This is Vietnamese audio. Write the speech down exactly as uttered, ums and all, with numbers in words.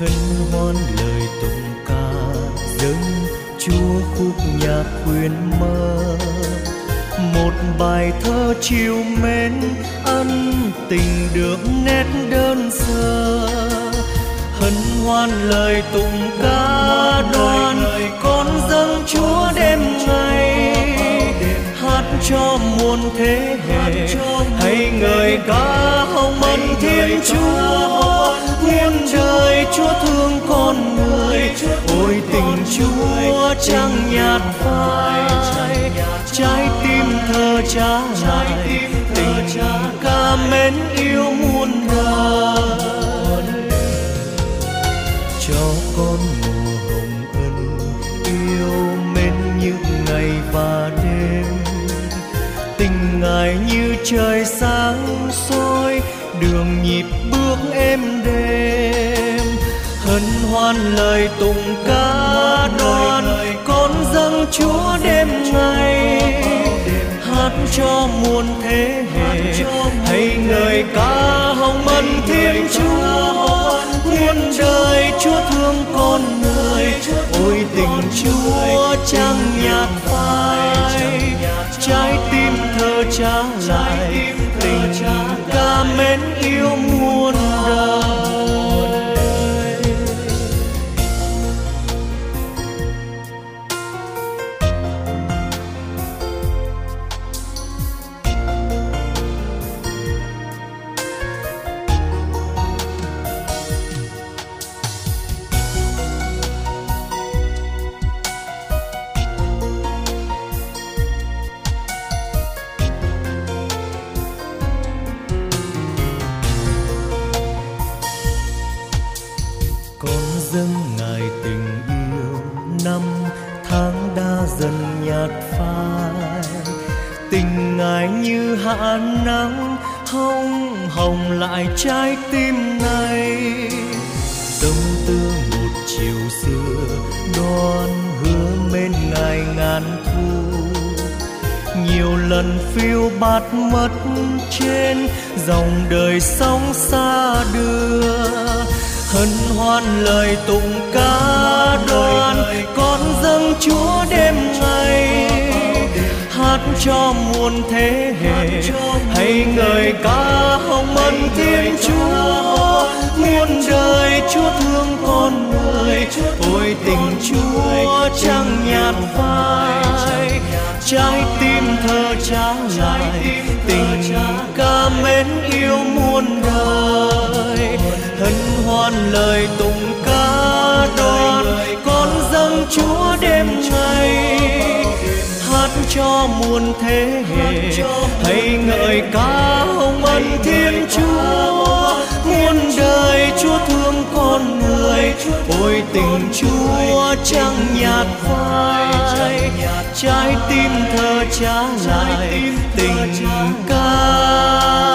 hân hoan lời tụng ca dâng Chúa khúc nhạc khuyên mơ. Một bài thơ chiều mến ân tình được nét đơn sơ. Hân hoan lời tụng ca đoan con dâng Chúa đêm ngày. Hát cho muôn thế hệ hay ngợi ca hồng ân Thiên Chúa. Muôn đời Chúa thương con người, ôi tình Chúa chẳng nhạt phai. Trái tim thơ trả lại tình ca mến yêu muôn đời. Cho con mùa hồng ân yêu mến những ngày và đêm. Tình Ngài như trời sáng soi, đường nhịp bước êm đêm. Hân hoan lời tụng ca đoan con dâng Chúa đêm ngày. Hát cho muôn thế hệ hay ngợi ca hồng ân Thiên Chúa. Muôn đời Chúa thương con người, ôi tình Chúa chẳng nhạt phai. Trái tim thơ trả lại tình ca mến yêu muôn đời. Dâng Ngài tình yêu năm tháng đã dần nhạt phai. Tình Ngài như hạ nắng hồng hồng lại trái tim này. Tâm tư một chiều xưa đoan hứa mến Ngài ngàn thu. Nhiều lần phiêu bạt mất trên dòng đời sóng xa đưa. Hân hoan lời tụng ca đoan con dâng Chúa đêm ngày. Hát cho muôn thế hệ hay ngợi ca hồng ân Thiên Chúa. Muôn đời Chúa thương con người, ôi tình Chúa chẳng nhạt phai. Trái tim thơ trả lại tình ca mến yêu muôn đời. Hân hoan lời tụng ca đoan con dâng Chúa đêm ngày. Hát cho muôn thế hệ hay ngợi ca hồng ân Thiên Chúa. Muôn đời Chúa thương con người, ôi tình Chúa chẳng nhạt phai. Trái tim thơ trả lại tình ca